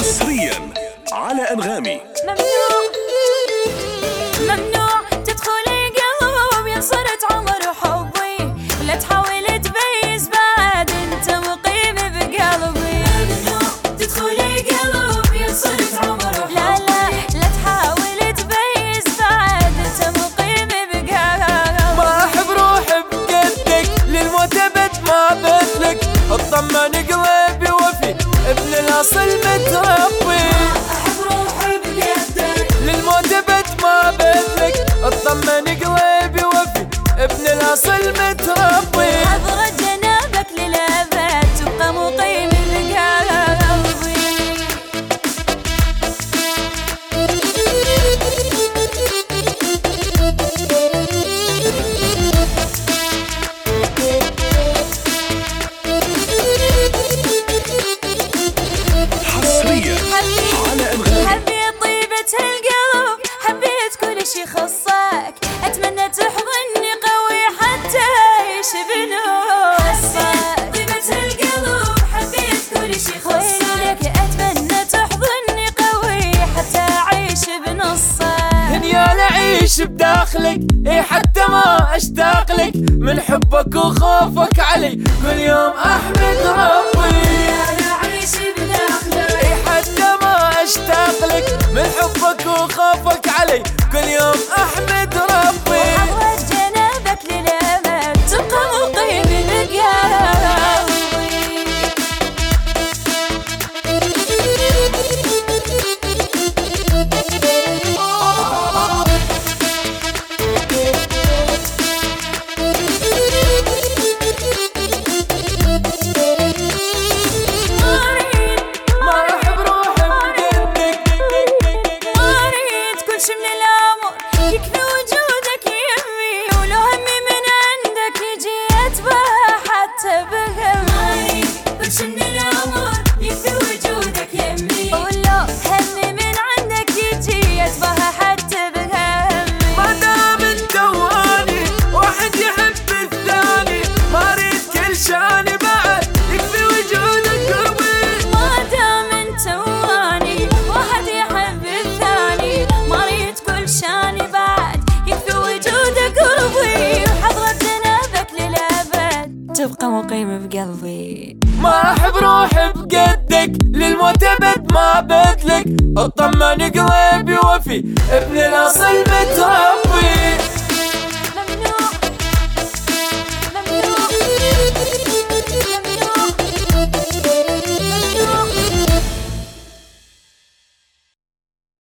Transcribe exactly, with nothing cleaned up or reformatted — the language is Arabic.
حصريا على أنغامي. ممنوع ممنوع تدخلي قلبي صرت عمر حبي، لا تحاول تبيز بعد انت مقيم بقلبي. ممنوع تدخلي قلبي صرت عمر حبي، لا لا لا تحاول تبيز بعد انت مقيم بقلبي. ما احب روحي بقدك للموت ابد ما بدلك، اطمن قلبي وفي ابن الاصل متربي. للموت ابد ما بدلك، اطمن قلبي وفي ابن الاصل متربي. حضرة جنابك للابد تبقى مقيم بقلبي. حصريا على أنغامي. حبي طيبة القلب، حبيت كل شي خصك، أتمنى تحضني قوي حتى أعيش بنصك. طيبة القلب، حبيت كل شي خصك، أتمنى تحضني قوي حتى أعيش بنصك. دنيا لعيش بداخلك، اي حتى ما اشتاق لك، من حبك وخوفك علي كل يوم احمد ربي. اشتاق لك من حبك وخوفك علي كل يوم احمد ربي. وحضرة جنابك للابد تبقى مقيم بقلبي. يكفي وجودك يمي، ولو همي من عندك يجي اتباهى حتى بهمي. كل شي من الامور يكفي وجودك يمي، ولو همي من عندك يجي اتباهى حتى بهمي. ما دام انت واني واحد يحب الثاني، ما اريد كل شاني بعد يكفي وجودك قربي. ما دام انت واني واحد يحب الثاني، ما اريد كل شاني بعد يكفي وجودك قربي. وحضرة جنابك للابد تبقى مقيم بقلبي. ما احب روحي بقدك للموت ابد ما بدلك، اطمن قلبي وفي ابن الاصل متربي.